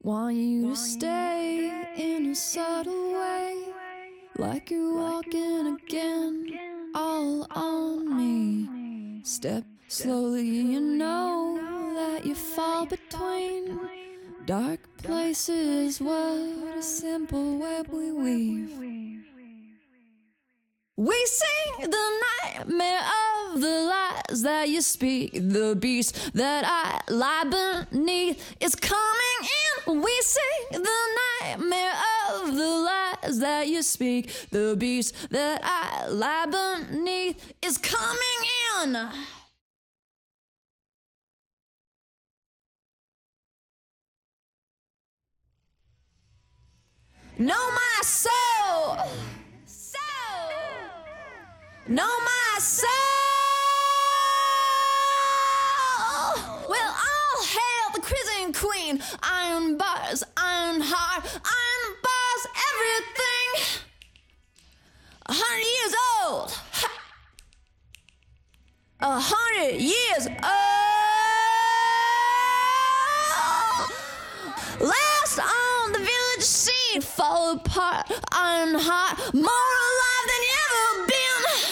Want you to stay in a subtle way, like you're walking again, all on me. Step slowly, you know that you fall between dark places. What a simple web we weave. We sing the nightmare of the lies that you speak. The beast that I lie beneath is coming in. We sing the nightmare of the lies that you speak. The beast that I lie beneath is coming in. Know my soul. Know my soul. Well, all hail the Crimson Queen. Iron bars, iron heart, iron bars, everything. 100 years old. Ha. 100 years old. Last on the village scene, fall apart, iron heart, more alive than you ever been.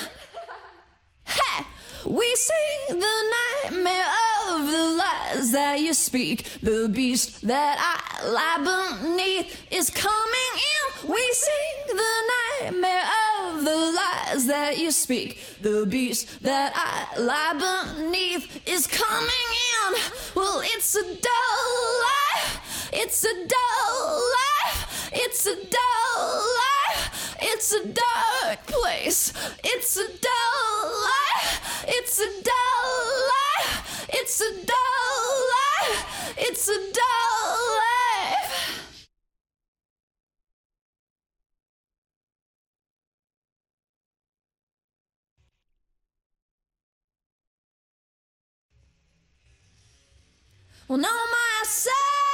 We sing the nightmare of the lies that you speak. The beast that I lie beneath is coming in. We sing the nightmare of the lies that you speak. The beast that I lie beneath is coming in. Well, it's a dull life. It's a dull life. It's a dull life. It's a dark place. It's a dull life. It's a dull life. It's a dull life. It's a dull life. Well, know my soul.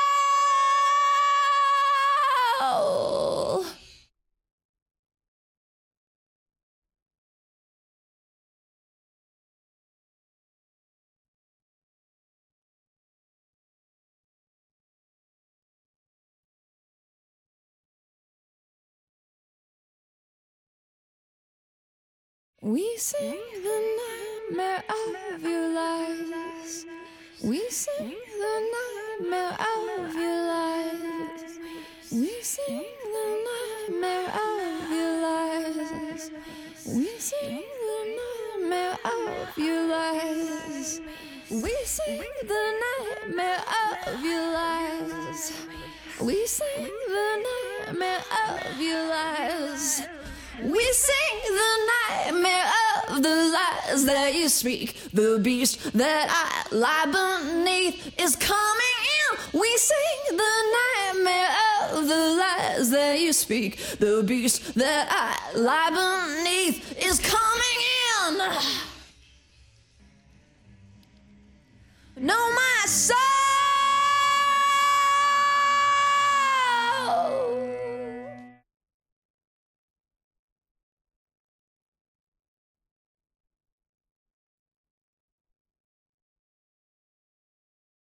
We sing the nightmare of your lies. We sing the nightmare of your lies. We sing the nightmare of your lies. We sing the nightmare of your lies. We sing the nightmare of your lies. We sing the nightmare of your lies. We sing the nightmare of the lies that you speak. The beast that I lie beneath is coming in. We sing the nightmare of the lies that you speak. The beast that I lie beneath is coming in. No